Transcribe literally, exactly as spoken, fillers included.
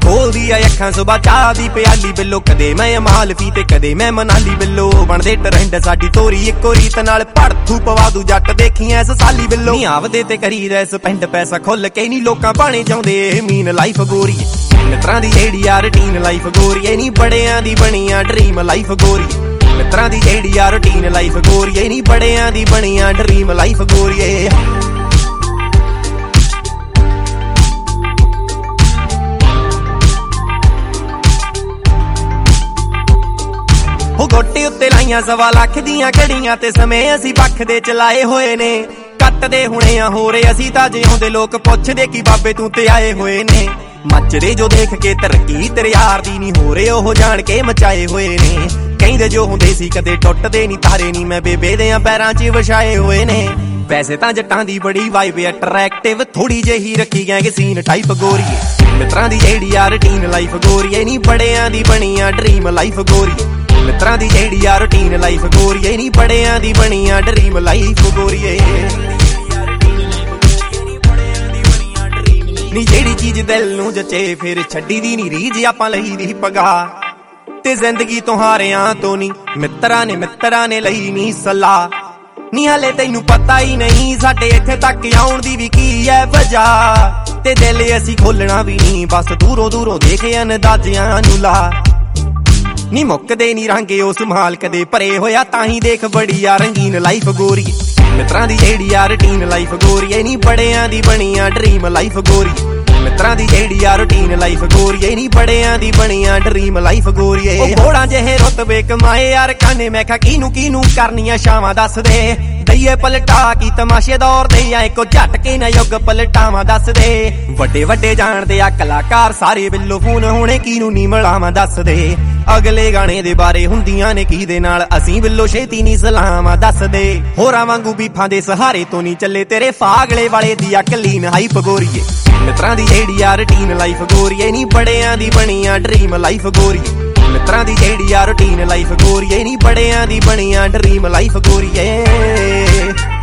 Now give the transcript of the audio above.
खोलदी आ अखां सुबह चाह दी प्याली बिल्लो, कदे मैं अमालफी ते कदे मैं मनाली बिल्लो। बनदे ट्रेंड साडी तोरी इक्को रीत नाल भड़थू पवा दू जट देखी ऐस साली बिल्लो। नी आवदे ते करी रैस पिंड पैसा खुल के नी लोकां पाने चाहुंदे मीन लाइफ गोरी। मित्रां दी जेहड़ी आ रूटीन लाइफ गोरी, ए नी बड़ियां दी बनियां ड्रीम लाइफ गोरी। मित्रां दी जेहड़ी आ रूटीन लाइफ गोरी, ए नी बड़ियां दी बनियां ड्रीम लाइफ गोरी। हो गोटे उत्ते लाइयां सवा लख दियां घड़ियां ते समय असी पख दे चलाए होए ने। कटदे हुणे आ हो रे असी तां जिउंदे लोक पुछदे कि बाबे तू ते आए होए ने। मचदे जो देख के तरक्की तेरे यार दी नी हो रे ओह जान के मचाए होए ने। कहिंदे जो हुंदे सी कदे टुटदे नी तारे नी मैं बेबे दे पैरां च वछाए होए ने। वैसे तां जट्टां दी बड़ी वाइब अट्रैक्टिव, थोड़ी जेही रखी गैंग सीन टाइप गोरी। मित्रां दी जेहड़ी आ रूटीन लाइफ गोरी, ए नी बड़ियां दी बनियां ड्रीम लाइफ गोरी। मित्रां दी जेहड़ी आ रूटीन लाइफ गोरी, ए नी बड़ियां दी बनियां ड्रीम लाइफ गोरी। नी जेहड़ी चीज दिल नूं जचे फिर छड्डी दी नी रीज आपां लई दी पगा। ते जिंदगी तो हारियां तो नी मित्रां ने मित्रां ने लई नी सलाह। नी हाले तैनू पता ही नहीं साडे इत्थे तक आउण दी भी की है वजह। ते दिल असी खोलना भी नहीं बस दूरों दूरों देखे अंदाजियां नूं ला। नी मुकदे नी रंगे ओ संभाल कदे भरे होया ताही देख बड़ी आ रंगीन लाइफ गोरी। मित्रां दी जेहड़ी आ रूटीन लाइफ गोरी, ए नी बड़ियां दी बनियां ड्रीम लाइफ गोरी। मित्रां दी जेहड़ी आ रूटीन लाइफ गोरी, ए नी बड़ियां दी बनियां ड्रीम लाइफ गोरी। ओ घोड़ा जेहे रुतबे कमाए यार काने, मैं कहा कीनू कीनू करनियां शावां दस दे। दईए पलटा की तमाशे दौर दे आए को झटके ना युग पलटावां दस दे। वड्डे वड्डे जाणदे आ कलाकार सारे बिल्लो फोन हुणे कीनू नी मिलावां दस दे। अगले गाने दे बारे हुंदियां ने की दे नाल असीं बिल्लो छेती नी सलामां दस दे। होरां वांगू बीफां दे सहारे तो नी चले तेरे फागले वाले दी आ कलीन हाइप गोरीए। मित्रां दी जेहड़ी आ रूटीन लाइफ गोरी, ए नी बड़ियां दी बनियां ड्रीम लाइफ गोरी। मित्रां दी जेहड़ी आ रूटीन लाइफ गोरी, ए नी बड़ियां दी बनियां ड्रीम लाइफ गोरी।